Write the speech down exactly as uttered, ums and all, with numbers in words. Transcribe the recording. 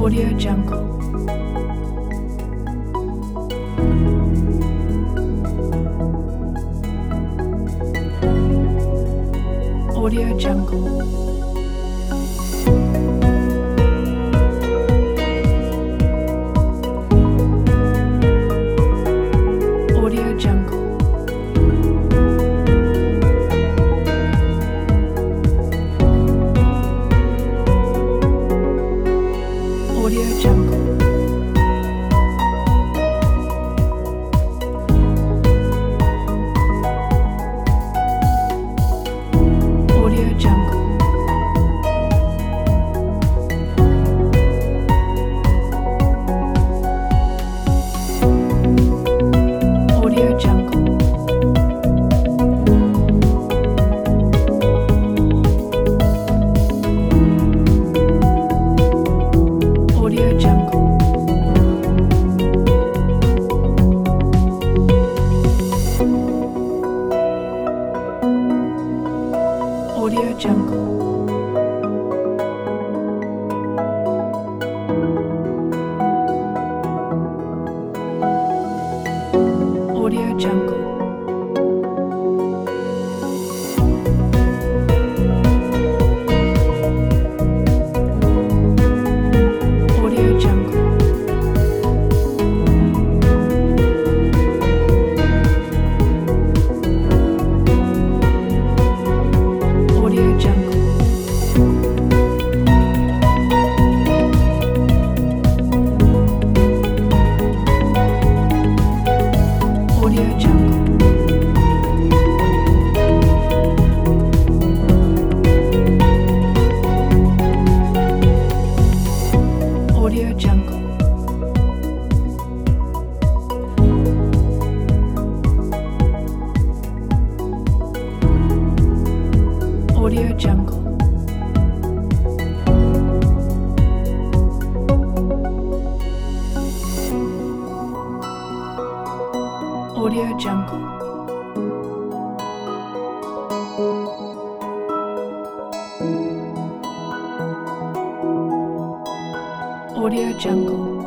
Audio Jungle. Audio Jungle. Audio Jungle. Audio Jungle. Audio Jungle. Audio Jungle. Audio Jungle. Audio Jungle. Audio Jungle. Audio Jungle. Audio Jungle. Audio Jungle. Audio Jungle. Audio Jungle. Audio Jungle. Audio Jungle.